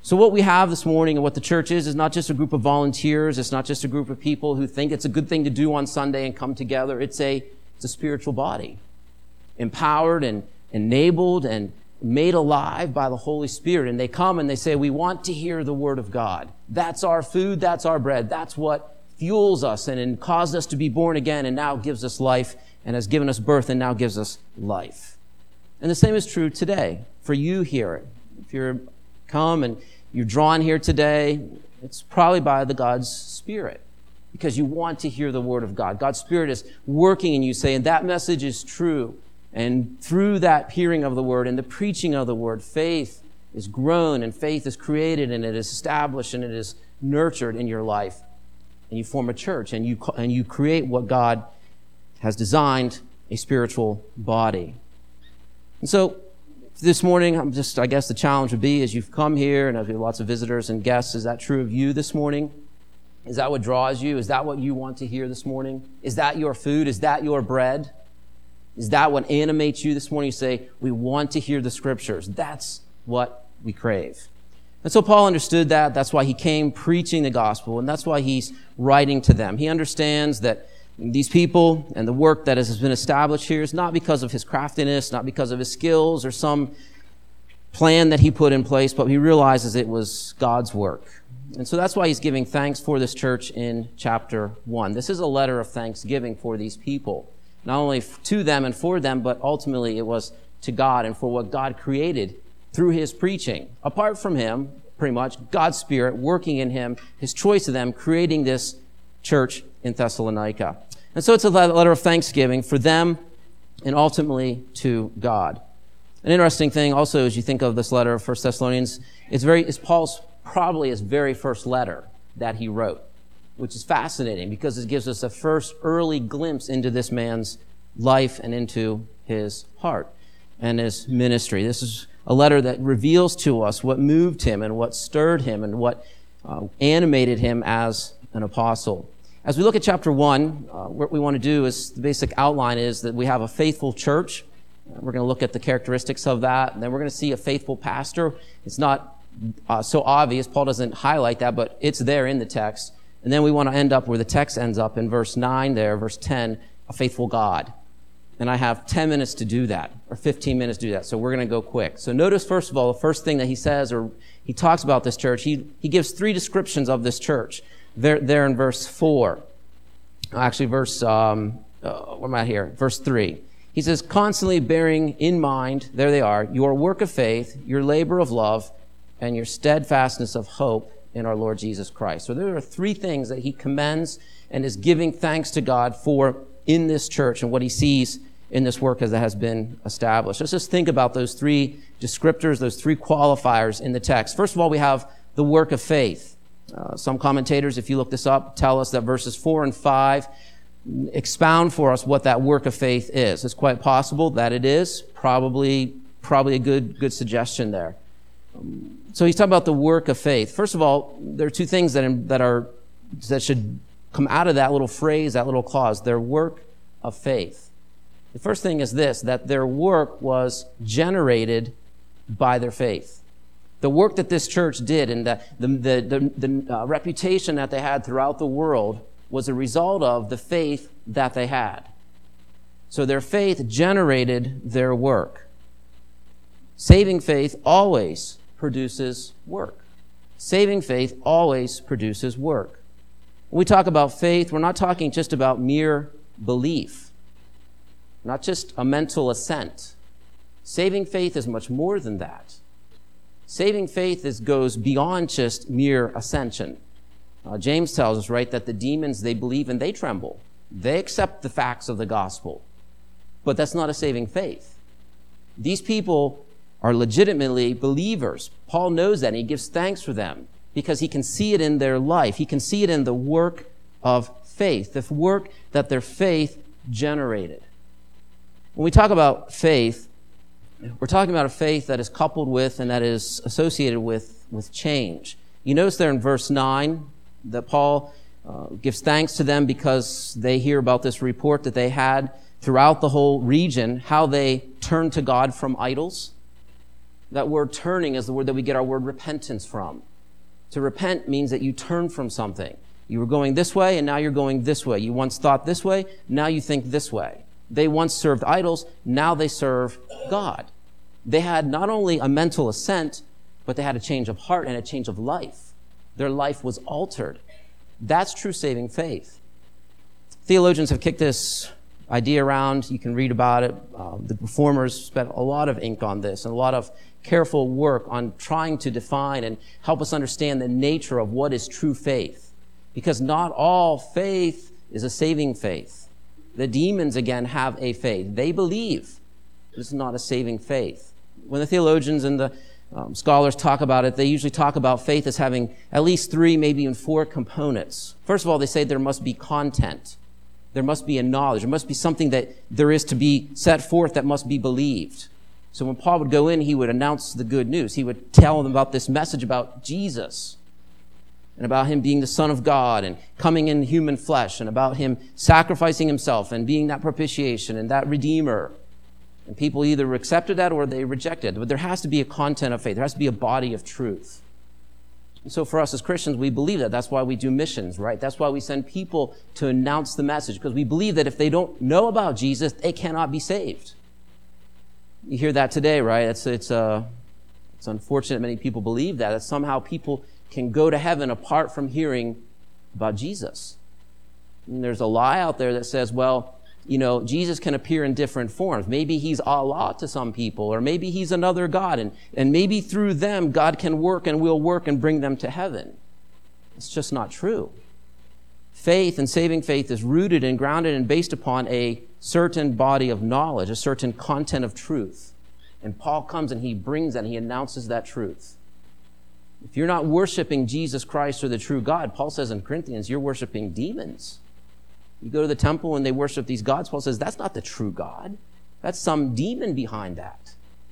So what we have this morning and what the church is not just a group of volunteers. It's not just a group of people who think it's a good thing to do on Sunday and come together. It's a spiritual body, empowered and enabled and made alive by the Holy Spirit. And they come and they say, we want to hear the Word of God. That's our food. That's our bread. That's what fuels us and caused us to be born again and now gives us life and has given us birth and now gives us life. And the same is true today for you here. If you're come and you're drawn here today, it's probably by the God's Spirit because you want to hear the Word of God. God's Spirit is working in you saying that message is true. And through that hearing of the Word and the preaching of the Word, faith is grown and faith is created and it is established and it is nurtured in your life. And you form a church and you create what God has designed, a spiritual body. And so this morning, I guess the challenge would be as you've come here and as we have lots of visitors and guests, is that true of you this morning? Is that what draws you? Is that what you want to hear this morning? Is that your food? Is that your bread? Is that what animates you this morning? You say, we want to hear the Scriptures. That's what we crave. And so Paul understood that. That's why he came preaching the gospel, and that's why he's writing to them. He understands that these people and the work that has been established here is not because of his craftiness, not because of his skills or some plan that he put in place, but he realizes it was God's work. And so that's why he's giving thanks for this church in chapter 1. This is a letter of thanksgiving for these people. Not only to them and for them, but ultimately it was to God and for what God created through his preaching. Apart from him, pretty much, God's Spirit working in him, his choice of them, creating this church in Thessalonica. And so it's a letter of thanksgiving for them and ultimately to God. An interesting thing also as you think of this letter of 1 Thessalonians, it's Paul's probably his very first letter that he wrote, which is fascinating because it gives us a first early glimpse into this man's life and into his heart and his ministry. This is a letter that reveals to us what moved him and what stirred him and what animated him as an apostle. As we look at chapter 1, what we want to do is, the basic outline is that we have a faithful church. We're going to look at the characteristics of that, and then we're going to see a faithful pastor. It's not so obvious. Paul doesn't highlight that, but it's there in the text. And then we want to end up where the text ends up in verse 9 there, verse 10, a faithful God. And I have 10 minutes to do that, or 15 minutes to do that, so we're going to go quick. So notice, first of all, the first thing that he says, or he talks about this church, he gives 3 descriptions of this church. There in verse 4. Actually, where am I here? Verse 3. He says, constantly bearing in mind, there they are, your work of faith, your labor of love, and your steadfastness of hope in our Lord Jesus Christ. So there are 3 things that he commends and is giving thanks to God for in this church and what he sees in this work as it has been established. Let's just think about those 3 descriptors, those 3 qualifiers in the text. First of all, we have the work of faith. Some commentators, if you look this up, tell us that verses 4 and 5 expound for us what that work of faith is. It's quite possible that it is. Probably a good suggestion there. So he's talking about the work of faith. First of all, there are 2 things that should come out of that little phrase, that little clause, their work of faith. The first thing is this, that their work was generated by their faith. The work that this church did and the reputation that they had throughout the world was a result of the faith that they had. So their faith generated their work. Saving faith always produces work. Saving faith always produces work. When we talk about faith, we're not talking just about mere belief, not just a mental assent. Saving faith is much more than that. Saving faith goes beyond just mere ascension. James tells us, right, that the demons, they believe and they tremble. They accept the facts of the gospel. But that's not a saving faith. These people are legitimately believers. Paul knows that, and he gives thanks for them because he can see it in their life. He can see it in the work of faith, the work that their faith generated. When we talk about faith, we're talking about a faith that is coupled with and that is associated with change. You notice there in verse 9 that Paul gives thanks to them because they hear about this report that they had throughout the whole region, how they turned to God from idols. That word turning is the word that we get our word repentance from. To repent means that you turn from something. You were going this way, and now you're going this way. You once thought this way, now you think this way. They once served idols, now they serve God. They had not only a mental assent, but they had a change of heart and a change of life. Their life was altered. That's true saving faith. Theologians have kicked this idea around. You can read about it. The reformers spent a lot of ink on this and a lot of careful work on trying to define and help us understand the nature of what is true faith. Because not all faith is a saving faith. The demons, again, have a faith. They believe. This is not a saving faith. When the theologians and the scholars talk about it, they usually talk about faith as having at least 3, maybe even 4 components. First of all, they say there must be content. There must be a knowledge. There must be something that there is to be set forth that must be believed. So when Paul would go in, he would announce the good news. He would tell them about this message about Jesus and about him being the Son of God and coming in human flesh and about him sacrificing himself and being that propitiation and that Redeemer. And people either accepted that or they rejected it. But there has to be a content of faith. There has to be a body of truth. And so for us as Christians, we believe that. That's why we do missions, right? That's why we send people to announce the message, because we believe that if they don't know about Jesus, they cannot be saved. You hear that today, right? It's unfortunate many people believe that somehow people can go to heaven apart from hearing about Jesus. And there's a lie out there that says, well, you know, Jesus can appear in different forms. Maybe he's Allah to some people, or maybe he's another God, and maybe through them God can work and will work and bring them to heaven. It's just not true. Faith and saving faith is rooted and grounded and based upon a certain body of knowledge, a certain content of truth. And Paul comes and he brings that and he announces that truth. If you're not worshiping Jesus Christ or the true God, Paul says in Corinthians, you're worshiping demons. You go to the temple and they worship these gods. Paul says, that's not the true God. That's some demon behind that.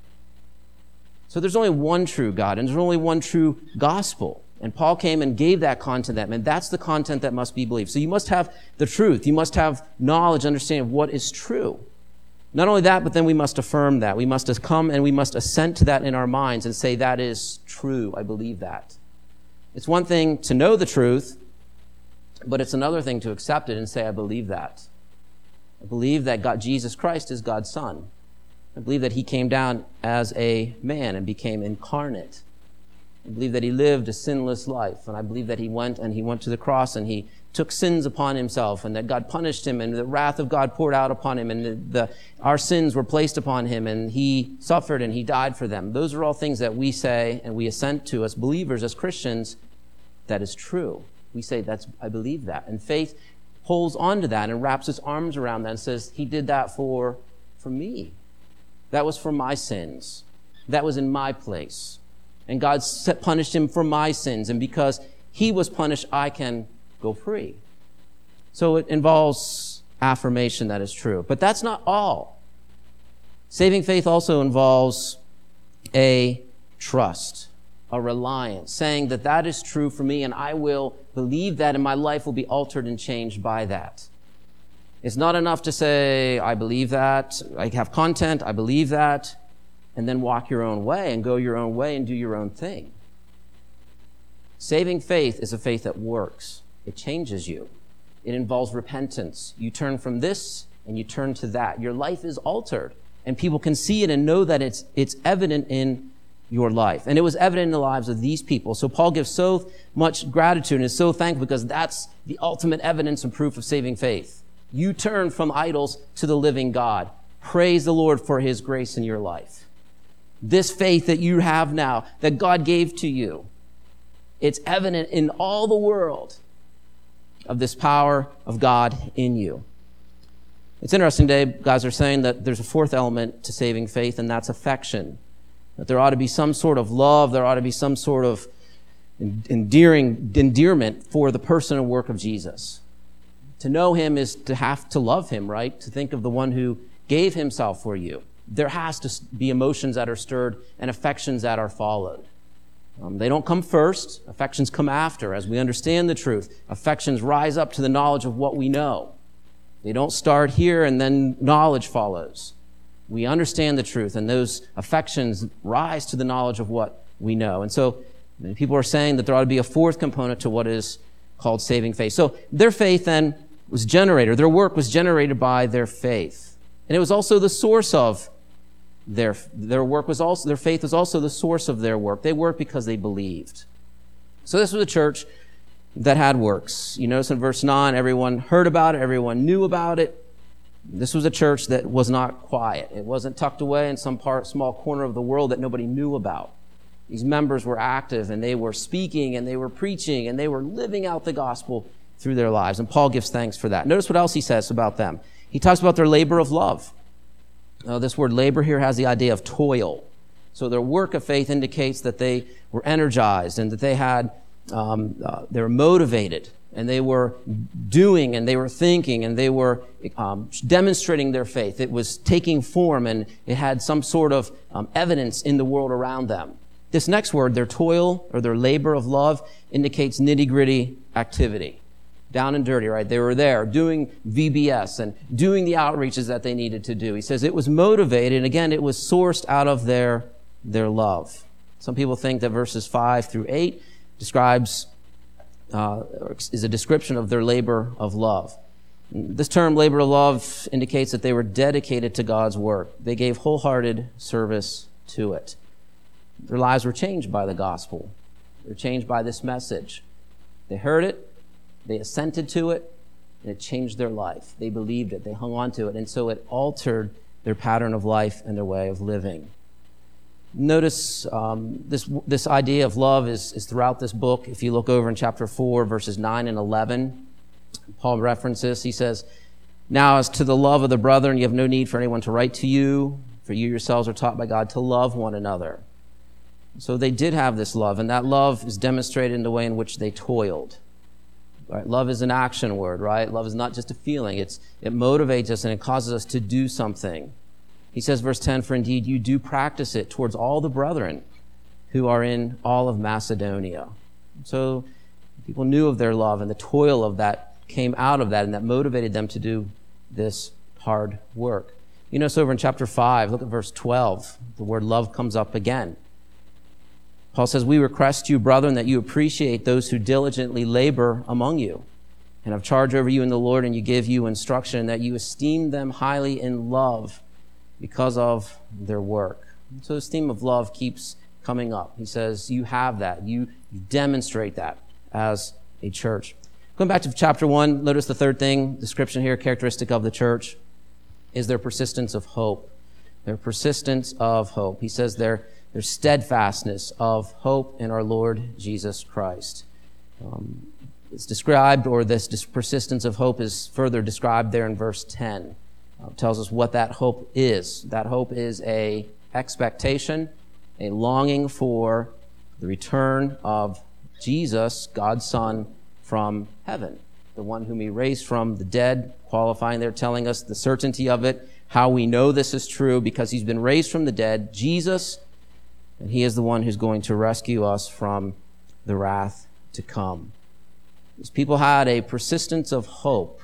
So there's only one true God and there's only one true gospel. And Paul came and gave that content to them. And that's the content that must be believed. So you must have the truth. You must have knowledge, understanding of what is true. Not only that, but then we must affirm that. We must come and we must assent to that in our minds and say, that is true. I believe that. It's one thing to know the truth, but it's another thing to accept it and say, I believe that. I believe that God, Jesus Christ is God's Son. I believe that he came down as a man and became incarnate. I believe that he lived a sinless life. And I believe that he went to the cross and he took sins upon himself and that God punished him and the wrath of God poured out upon him and our sins were placed upon him and he suffered and he died for them. Those are all things that we say and we assent to as believers, as Christians, that is true. We say, I believe that. And faith holds on to that and wraps its arms around that and says, he did that for me. That was for my sins. That was in my place. And God punished him for my sins. And because he was punished, I can go free. So it involves affirmation that is true. But that's not all. Saving faith also involves a trust, a reliance, saying that that is true for me and I will believe that and my life will be altered and changed by that. It's not enough to say, I believe that, I have content, I believe that, and then walk your own way and go your own way and do your own thing. Saving faith is a faith that works. It changes you. It involves repentance. You turn from this and you turn to that. Your life is altered and people can see it and know that it's evident in your life. And it was evident in the lives of these people. So Paul gives so much gratitude and is so thankful because that's the ultimate evidence and proof of saving faith. You turn from idols to the living God. Praise the Lord for his grace in your life. This faith that you have now, that God gave to you, it's evident in all the world of this power of God in you. It's interesting today, guys are saying that there's a fourth element to saving faith, and that's affection. That there ought to be some sort of love, there ought to be some sort of endearment for the person and work of Jesus. To know him is to have to love him, right? To think of the one who gave himself for you. There has to be emotions that are stirred and affections that are followed. They don't come first. Affections come after. As we understand the truth, affections rise up to the knowledge of what we know. They don't start here and then knowledge follows. we understand the truth, and those affections rise to the knowledge of what we know. And so many people are saying that there ought to be a fourth component to what is called saving faith. So their faith then was generated, their work was generated by their faith. And it was also the source of their work was also, their faith was also the source of their work. They worked because they believed. So this was a church that had works. You notice in verse 9, everyone heard about it, everyone knew about it. This was a church that was not quiet. It wasn't tucked away in some small corner of the world that nobody knew about. These members were active, and they were speaking, and they were preaching, and they were living out the gospel through their lives. And Paul gives thanks for that. Notice what else he says about them. He talks about their labor of love. This word labor here has the idea of toil. So their work of faith indicates that they were energized and that they had, they were motivated, and they were doing, and they were thinking, and they were demonstrating their faith. It was taking form, and it had some sort of evidence in the world around them. This next word, their toil or their labor of love, indicates nitty-gritty activity. Down and dirty, right? They were there doing VBS and doing the outreaches that they needed to do. He says it was motivated, and again, it was sourced out of their love. Some people think that verses 5 through 8 describes is a description of their labor of love. This term, labor of love, indicates that they were dedicated to God's work. They gave wholehearted service to it. Their lives were changed by the gospel. They were changed by this message. They heard it, they assented to it, and it changed their life. They believed it, they hung on to it, and so it altered their pattern of life and their way of living. Notice this idea of love is throughout this book. If you look over in chapter 4, verses 9 and 11, Paul references, he says, "Now as to the love of the brethren, you have no need for anyone to write to you, for you yourselves are taught by God to love one another." So they did have this love, and that love is demonstrated in the way in which they toiled. Right? Love is an action word, right? Love is not just a feeling. It motivates us, and it causes us to do something. He says, verse 10, "For indeed you do practice it towards all the brethren who are in all of Macedonia." So people knew of their love, and the toil of that came out of that, and that motivated them to do this hard work. You notice over in chapter 5, look at verse 12. The word love comes up again. Paul says, "We request you, brethren, that you appreciate those who diligently labor among you and have charge over you in the Lord, and you give you instruction, that you esteem them highly in love because of their work." And so this theme of love keeps coming up. He says, you have that. You demonstrate that as a church. Going back to chapter 1, notice the third thing, description here, characteristic of the church, is their persistence of hope. Their persistence of hope. He says their steadfastness of hope in our Lord Jesus Christ. It's described, or this persistence of hope is further described there in verse 10. Tells us what that hope is. That hope is a expectation, a longing for the return of Jesus, God's Son, from heaven, the one whom he raised from the dead, qualifying there, telling us the certainty of it, how we know this is true, because he's been raised from the dead, Jesus, and he is the one who's going to rescue us from the wrath to come. These people had a persistence of hope.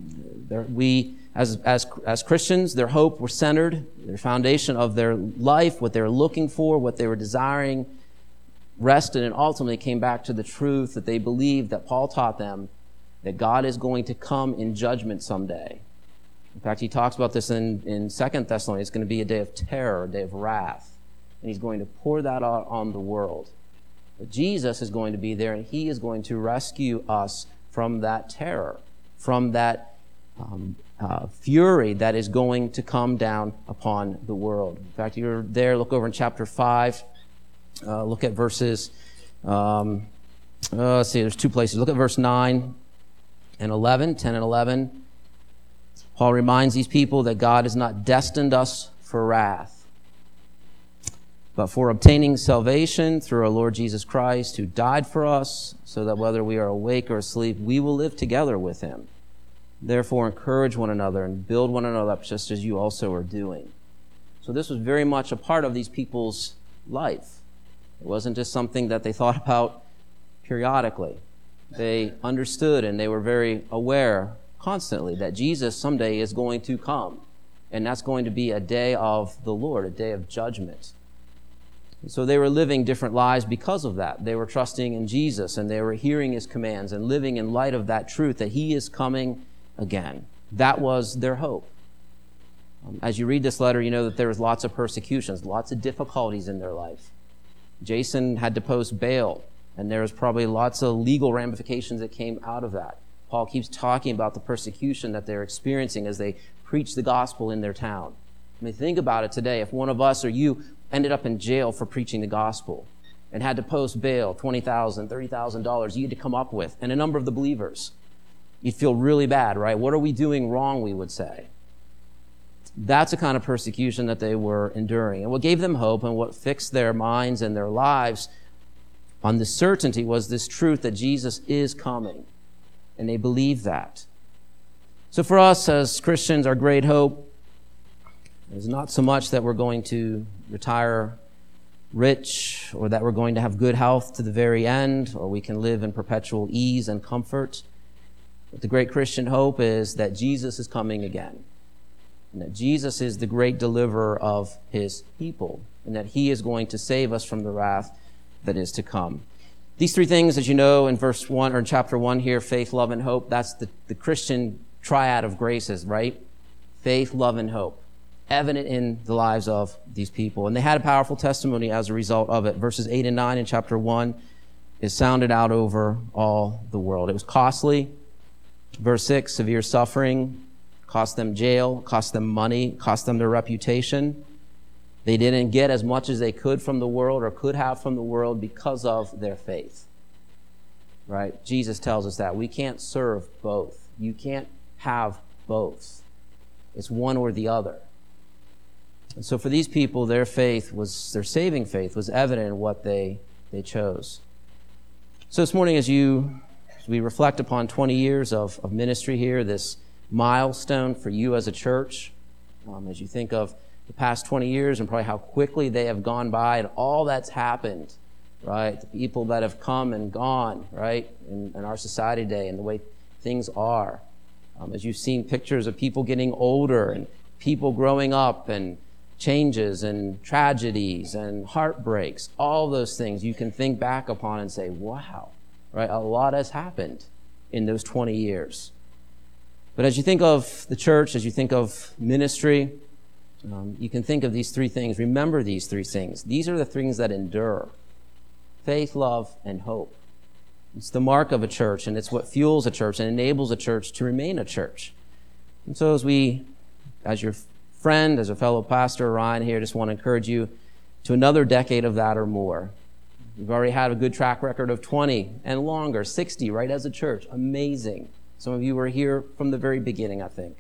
As Christians, their hope was centered, their foundation of their life, what they were looking for, what they were desiring, rested and ultimately came back to the truth that they believed, that Paul taught them, that God is going to come in judgment someday. In fact, he talks about this in 2 Thessalonians. It's going to be a day of terror, a day of wrath, and he's going to pour that out on the world. But Jesus is going to be there, and he is going to rescue us from that terror, from that fury that is going to come down upon the world. In fact, you're there, look over in chapter 5, look at verses, let's see, there's two places. Look at verse 9 and 11, 10 and 11. Paul reminds these people that God has not destined us for wrath, but for obtaining salvation through our Lord Jesus Christ, who died for us, so that whether we are awake or asleep, we will live together with him. Therefore, encourage one another and build one another up, just as you also are doing. So this was very much a part of these people's life. It wasn't just something that they thought about periodically. They understood, and they were very aware constantly that Jesus someday is going to come. And that's going to be a day of the Lord, a day of judgment. So they were living different lives because of that. They were trusting in Jesus, and they were hearing his commands and living in light of that truth that he is coming again. That was their hope. As you read this letter, you know that there was lots of persecutions, lots of difficulties in their life. Jason had to post bail, and there was probably lots of legal ramifications that came out of that. Paul keeps talking about the persecution that they're experiencing as they preach the gospel in their town. I mean, think about it today. If one of us or you ended up in jail for preaching the gospel and had to post bail, $20,000, $30,000 you had to come up with, and a number of the believers, you'd feel really bad, right? What are we doing wrong, we would say. That's the kind of persecution that they were enduring. And what gave them hope and what fixed their minds and their lives on the certainty was this truth that Jesus is coming. And they believed that. So for us as Christians, our great hope is not so much that we're going to retire rich or that we're going to have good health to the very end or we can live in perpetual ease and comfort. But the great Christian hope is that Jesus is coming again. And that Jesus is the great deliverer of his people, and that he is going to save us from the wrath that is to come. These three things, as you know, in verse 1 or in chapter 1 here, faith, love, and hope, that's the Christian triad of graces, right? Faith, love, and hope, evident in the lives of these people. And they had a powerful testimony as a result of it. Verses 8 and 9 in chapter 1 is sounded out over all the world. It was costly. Verse 6, severe suffering. Cost them jail, cost them money, cost them their reputation. They didn't get as much as they could from the world or could have from the world because of their faith. Right? Jesus tells us that. We can't serve both. You can't have both. It's one or the other. And so for these people, their faith was, their saving faith was evident in what they chose. So this morning as we reflect upon 20 years of ministry here, this milestone for you as a church, as you think of the past 20 years and probably how quickly they have gone by and all that's happened, right? The people that have come and gone, right, in our society today and the way things are. As you've seen pictures of people getting older and people growing up and changes and tragedies and heartbreaks, all those things you can think back upon and say, wow, right? A lot has happened in those 20 years. But as you think of the church, as you think of ministry, you can think of these three things. Remember these three things. These are the things that endure. Faith, love, and hope. It's the mark of a church, and it's what fuels a church and enables a church to remain a church. And so as your friend, as a fellow pastor, Ryan here, just want to encourage you to another decade of that or more. We've already had a good track record of 20 and longer, 60, right, as a church. Amazing. Some of you were here from the very beginning, I think.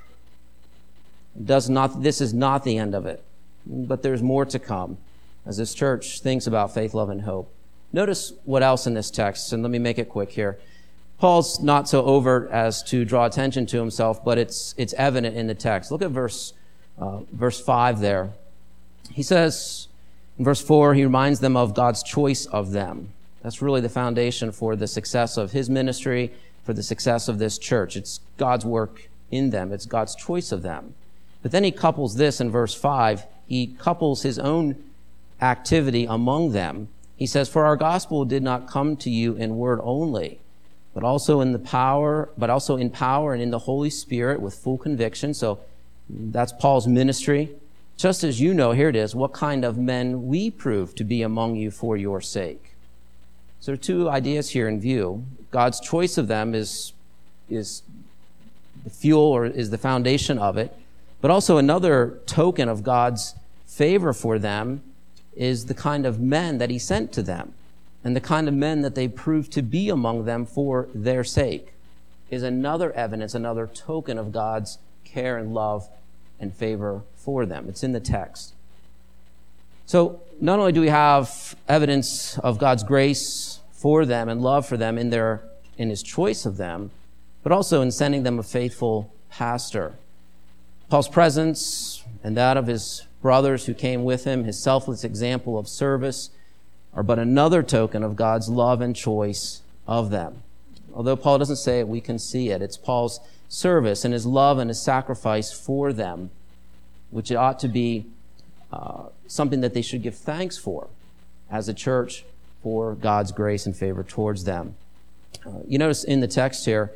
This is not the end of it, but there's more to come as this church thinks about faith, love, and hope. Notice what else in this text, and let me make it quick here. Paul's not so overt as to draw attention to himself, but it's evident in the text. Look at verse 5 there. He says, in verse 4, he reminds them of God's choice of them. That's really the foundation for the success of his ministry, for the success of this church. It's God's work in them. It's God's choice of them. But then he couples this in verse 5. He couples his own activity among them. He says, for our gospel did not come to you in word only, but also in power and in the Holy Spirit with full conviction. So that's Paul's ministry. Just as you know, here it is, what kind of men we prove to be among you for your sake. So there are two ideas here in view. God's choice of them is the fuel or is the foundation of it. But also another token of God's favor for them is the kind of men that he sent to them and the kind of men that they proved to be among them for their sake is another evidence, another token of God's care and love and favor for them. It's in the text. So not only do we have evidence of God's grace for them and love for them in his choice of them, but also in sending them a faithful pastor. Paul's presence and that of his brothers who came with him, his selfless example of service, are but another token of God's love and choice of them. Although Paul doesn't say it, we can see it. It's Paul's service and his love and his sacrifice for them which it ought to be something that they should give thanks for as a church for God's grace and favor towards them. You notice in the text here,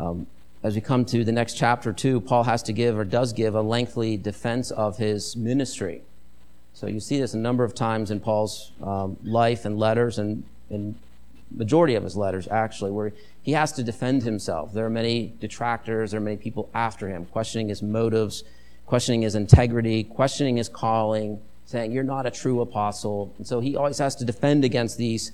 as we come to the next chapter 2, Paul has to give, or does give, a lengthy defense of his ministry. So you see this a number of times in Paul's life and letters, and in majority of his letters, actually, where he has to defend himself. There are many detractors, there are many people after him, questioning his motives, questioning his integrity, questioning his calling, saying, you're not a true apostle. And so he always has to defend against these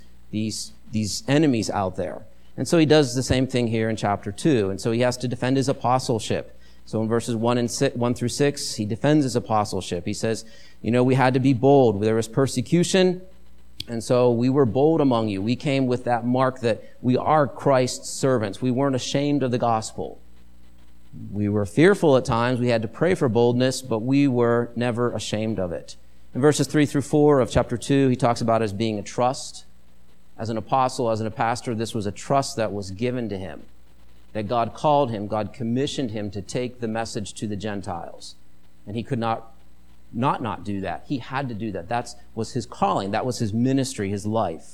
enemies out there. And so he does the same thing here in chapter 2. And so he has to defend his apostleship. So in verses 1 through 6, he defends his apostleship. He says, we had to be bold. There was persecution, and so we were bold among you. We came with that mark that we are Christ's servants. We weren't ashamed of the gospel. We were fearful at times. We had to pray for boldness, but we were never ashamed of it. In verses 3 through 4 of chapter 2, he talks about it as being a trust. As an apostle, as a pastor, this was a trust that was given to him, that God called him, God commissioned him to take the message to the Gentiles. And he could not do that. He had to do that. That was his calling. That was his ministry, his life.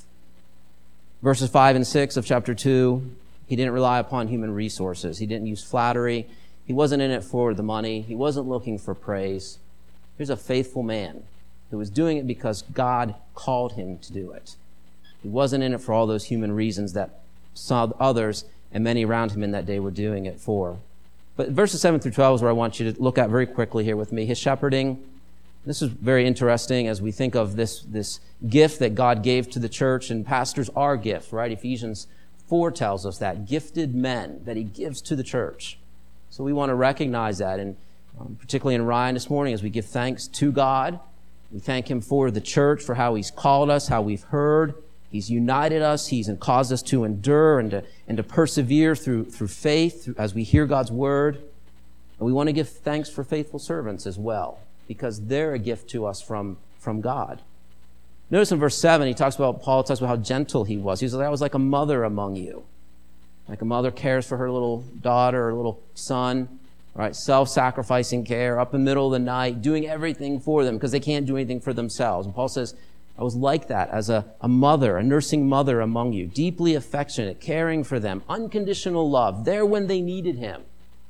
Verses 5 and 6 of chapter 2, he didn't rely upon human resources. He didn't use flattery. He wasn't in it for the money. He wasn't looking for praise. Here's a faithful man who was doing it because God called him to do it. He wasn't in it for all those human reasons that some others and many around him in that day were doing it for. But verses 7 through 12 is where I want you to look at very quickly here with me. His shepherding. This is very interesting as we think of this gift that God gave to the church, and pastors are gifts, right? Ephesians 4 tells us that. Gifted men that he gives to the church. So we want to recognize that, and particularly in Ryan this morning, as we give thanks to God, we thank him for the church, for how he's called us, how we've heard. He's united us. He's caused us to endure and to persevere through faith as we hear God's word. And we want to give thanks for faithful servants as well, because they're a gift to us from God. Notice in verse 7, Paul talks about how gentle he was. He says, I was like a mother among you. Like a mother cares for her little daughter or little son, right? Self-sacrificing care, up in the middle of the night, doing everything for them because they can't do anything for themselves. And Paul says, I was like that as a mother, a nursing mother among you, deeply affectionate, caring for them, unconditional love, there when they needed him.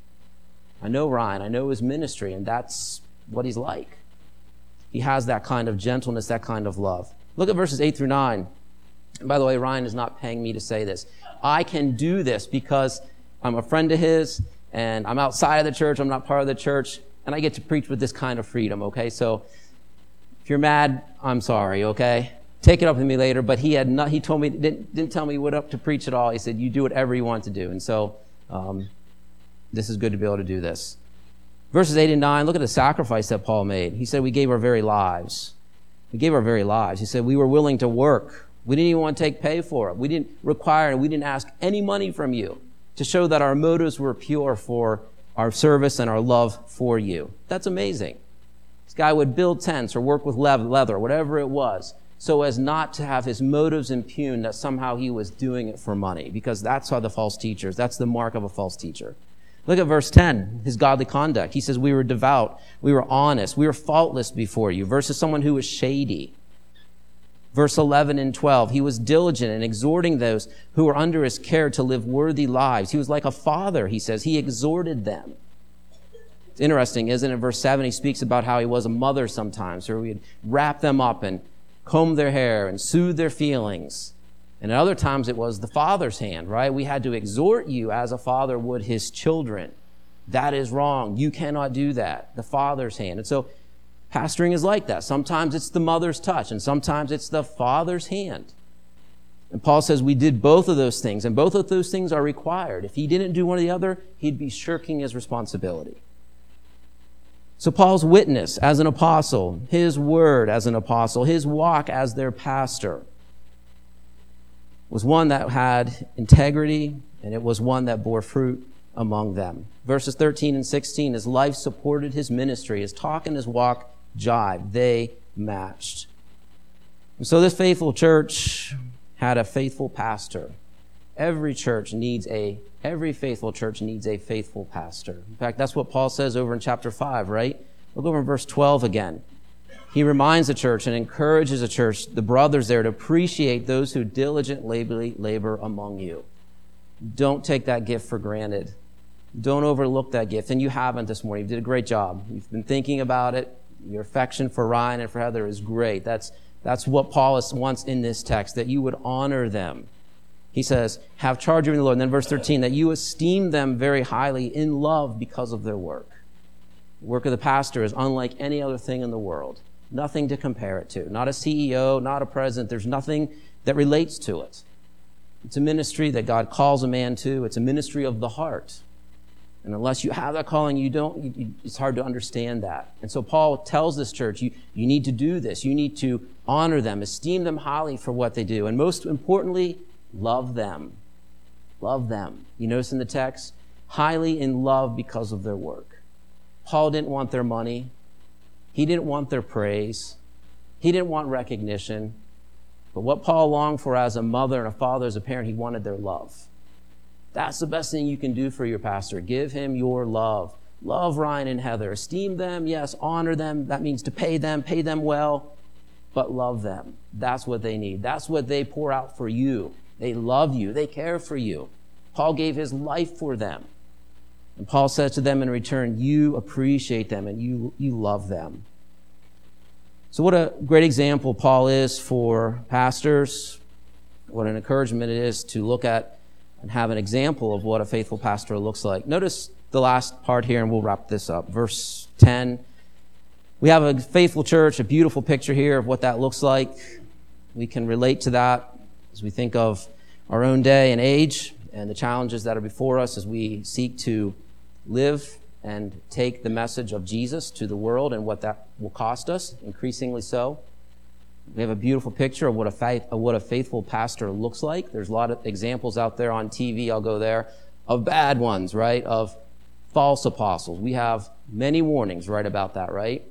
I know Ryan, I know his ministry, and that's what he's like. He has that kind of gentleness, that kind of love. Look at verses 8 through 9. And by the way, Ryan is not paying me to say this. I can do this because I'm a friend of his, and I'm outside of the church, I'm not part of the church, and I get to preach with this kind of freedom, okay? So if you're mad, I'm sorry, okay? Take it up with me later, but he told me, didn't tell me what up to preach at all. He said, you do whatever you want to do. And so this is good to be able to do this. Verses 8 and 9, look at the sacrifice that Paul made. He said, we gave our very lives. We gave our very lives. He said, we were willing to work. We didn't even want to take pay for it. We didn't require and we didn't ask any money from you to show that our motives were pure for our service and our love for you. That's amazing. This guy would build tents or work with leather, whatever it was, so as not to have his motives impugned that somehow he was doing it for money, because that's how the false teachers, that's the mark of a false teacher. Look at verse 10, his godly conduct. He says, we were devout, we were honest, we were faultless before you, versus someone who was shady. Verse 11 and 12, he was diligent in exhorting those who were under his care to live worthy lives. He was like a father, he says. He exhorted them. It's interesting, isn't it? Verse 7, he speaks about how he was a mother sometimes, or we'd wrap them up and comb their hair and soothe their feelings. And at other times it was the father's hand, right? We had to exhort you as a father would his children. That is wrong. You cannot do that. The father's hand. And so pastoring is like that. Sometimes it's the mother's touch, and sometimes it's the father's hand. And Paul says we did both of those things, and both of those things are required. If he didn't do one or the other, he'd be shirking his responsibility. So Paul's witness as an apostle, his word as an apostle, his walk as their pastor was one that had integrity, and it was one that bore fruit among them. Verses 13 and 16, his life supported his ministry. His talk and his walk jived. They matched. And so this faithful church had a faithful pastor. Every faithful church needs a faithful pastor. In fact, that's what Paul says over in chapter 5, right? Look over in verse 12 again. He reminds the church and encourages the church, the brothers there, to appreciate those who diligently labor among you. Don't take that gift for granted. Don't overlook that gift. And you haven't this morning. You did a great job. You've been thinking about it. Your affection for Ryan and for Heather is great. That's what Paul wants in this text, that you would honor them. He says, have charge over the Lord. And then verse 13, that you esteem them very highly in love because of their work. The work of the pastor is unlike any other thing in the world. Nothing to compare it to. Not a CEO, not a president. There's nothing that relates to it. It's a ministry that God calls a man to. It's a ministry of the heart. And unless you have that calling, it's hard to understand that. And so Paul tells this church, you need to do this. You need to honor them, esteem them highly for what they do. And most importantly, love them. Love them. You notice in the text, highly in love because of their work. Paul didn't want their money. He didn't want their praise. He didn't want recognition. But what Paul longed for as a mother and a father, as a parent, he wanted their love. That's the best thing you can do for your pastor. Give him your love. Love Ryan and Heather. Esteem them, yes. Honor them. That means to pay them well. But love them. That's what they need. That's what they pour out for you. They love you. They care for you. Paul gave his life for them. And Paul says to them in return, you appreciate them and you love them. So what a great example Paul is for pastors. What an encouragement it is to look at and have an example of what a faithful pastor looks like. Notice the last part here, and we'll wrap this up. Verse 10. We have a faithful church, a beautiful picture here of what that looks like. We can relate to that as we think of our own day and age and the challenges that are before us as we seek to live and take the message of Jesus to the world and what that will cost us, increasingly so. We have a beautiful picture of what a faithful pastor looks like. There's a lot of examples out there on TV, I'll go there, of bad ones, right? Of false apostles. We have many warnings right about that, right?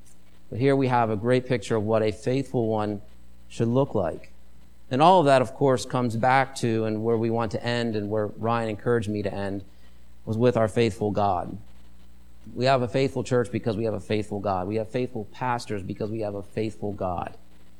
But here we have a great picture of what a faithful one should look like. And all of that, of course, comes back to, and where we want to end, and where Ryan encouraged me to end, was with our faithful God. We have a faithful church because we have a faithful God. We have faithful pastors because we have a faithful God.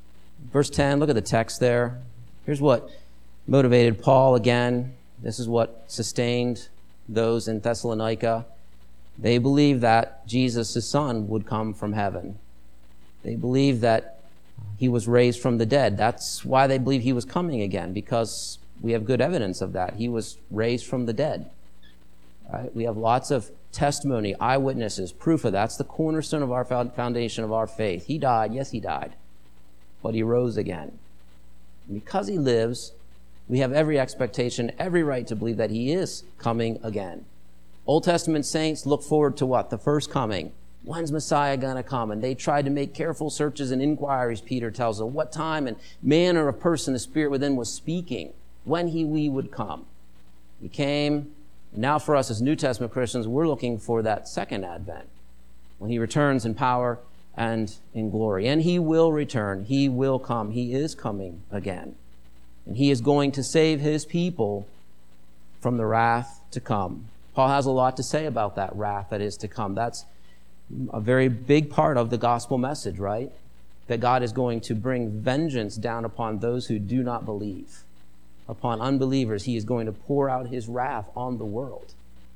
Verse 10, look at the text there. Here's what motivated Paul again. This is what sustained those in Thessalonica. They believed that Jesus, his son, would come from heaven. They believed that he was raised from the dead. That's why they believe he was coming again, because we have good evidence of that. He was raised from the dead. Right? We have lots of testimony, eyewitnesses, proof of that. That's the cornerstone of our foundation of our faith. He died, yes, he died, but he rose again. And because he lives, we have every expectation, every right to believe that he is coming again. Old Testament saints look forward to what? The first coming. When's Messiah going to come? And they tried to make careful searches and inquiries, Peter tells us, what time and manner of person the Spirit within was speaking, when he would come. He came. Now for us as New Testament Christians, we're looking for that second advent, when he returns in power and in glory. And he will return. He will come. He is coming again. And he is going to save his people from the wrath to come. Paul has a lot to say about that wrath that is to come. That's a very big part of the gospel message, right? That God is going to bring vengeance down upon those who do not believe. Upon unbelievers, he is going to pour out his wrath on the world.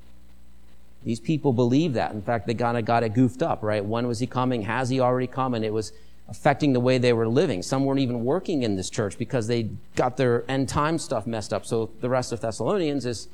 These people believe that. In fact, they kind of got it goofed up, right? When was he coming? Has he already come? And it was affecting the way they were living. Some weren't even working in this church because they got their end time stuff messed up. So the rest of Thessalonians is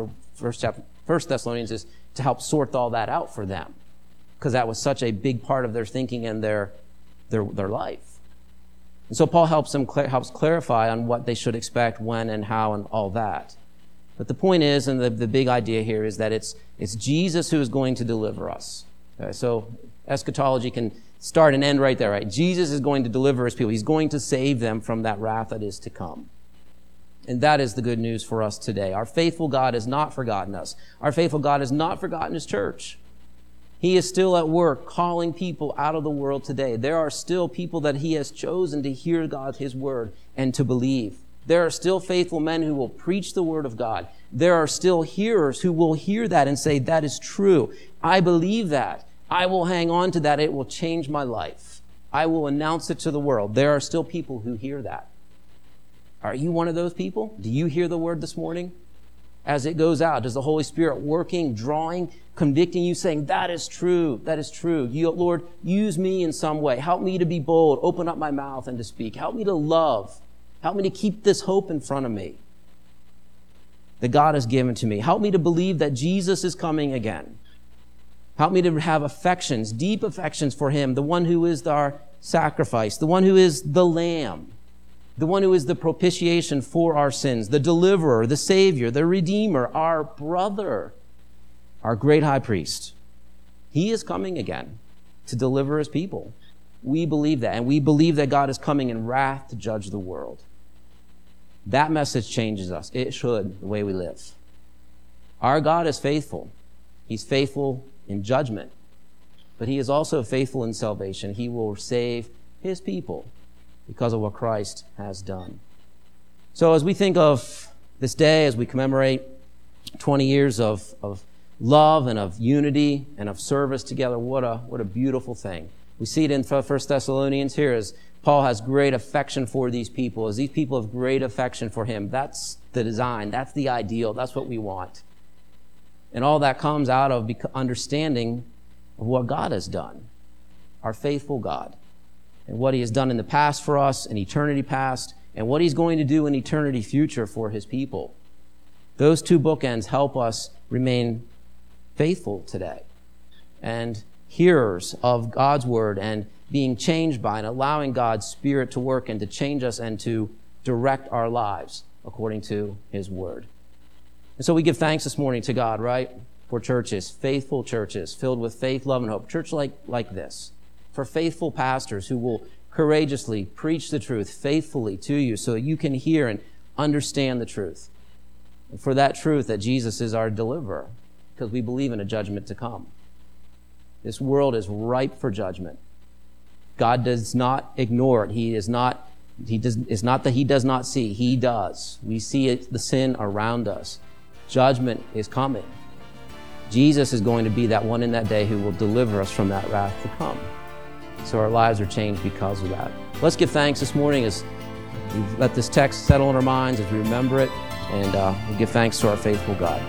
First Thessalonians is to help sort all that out for them, because that was such a big part of their thinking and their life. And so Paul helps clarify on what they should expect, when and how, and all that. But the point is, and the big idea here is that it's Jesus who is going to deliver us. Okay, so eschatology can start and end right there, right? Jesus is going to deliver his people. He's going to save them from that wrath that is to come. And that is the good news for us today. Our faithful God has not forgotten us. Our faithful God has not forgotten his church. He is still at work calling people out of the world today. There are still people that he has chosen to hear God, his word, and to believe. There are still faithful men who will preach the word of God. There are still hearers who will hear that and say, that is true. I believe that. I will hang on to that. It will change my life. I will announce it to the world. There are still people who hear that. Are you one of those people? Do you hear the word this morning? As it goes out, does the Holy Spirit working, drawing, convicting you, saying, that is true, that is true. You, Lord, use me in some way. Help me to be bold, open up my mouth and to speak. Help me to love. Help me to keep this hope in front of me that God has given to me. Help me to believe that Jesus is coming again. Help me to have affections, deep affections for him, the one who is our sacrifice, the one who is the Lamb, the one who is the propitiation for our sins, the deliverer, the Savior, the Redeemer, our brother, our great high priest. He is coming again to deliver his people. We believe that, and we believe that God is coming in wrath to judge the world. That message changes us. It should, the way we live. Our God is faithful. He's faithful in judgment, but he is also faithful in salvation. He will save his people because of what Christ has done. So as we think of this day, as we commemorate 20 years of love and of unity and of service together, what a beautiful thing. We see it in 1 Thessalonians here as Paul has great affection for these people, as these people have great affection for him. That's the design. That's the ideal. That's what we want. And all that comes out of understanding of what God has done, our faithful God, and what he has done in the past for us, in eternity past, and what he's going to do in eternity future for his people. Those two bookends help us remain faithful today and hearers of God's word and being changed by and allowing God's Spirit to work and to change us and to direct our lives according to his word. And so we give thanks this morning to God, right? For churches, faithful churches filled with faith, love, and hope. Church like this. For faithful pastors who will courageously preach the truth faithfully to you so that you can hear and understand the truth. And for that truth that Jesus is our deliverer, because we believe in a judgment to come. This world is ripe for judgment. God does not ignore it. It's not that he does not see. He does. We see it, the sin around us. Judgment is coming. Jesus is going to be that one in that day who will deliver us from that wrath to come. So our lives are changed because of that. Let's give thanks this morning as we let this text settle in our minds, as we remember it, and we'll give thanks to our faithful God.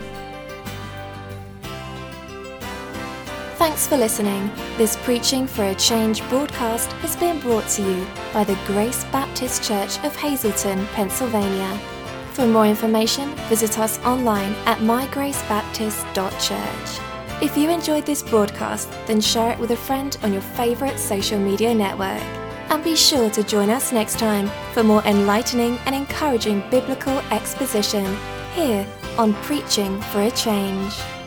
Thanks for listening. This Preaching for a Change broadcast has been brought to you by the Grace Baptist Church of Hazleton, Pennsylvania. For more information, visit us online at mygracebaptist.church. If you enjoyed this broadcast, then share it with a friend on your favorite social media network. And be sure to join us next time for more enlightening and encouraging biblical exposition here on Preaching for a Change.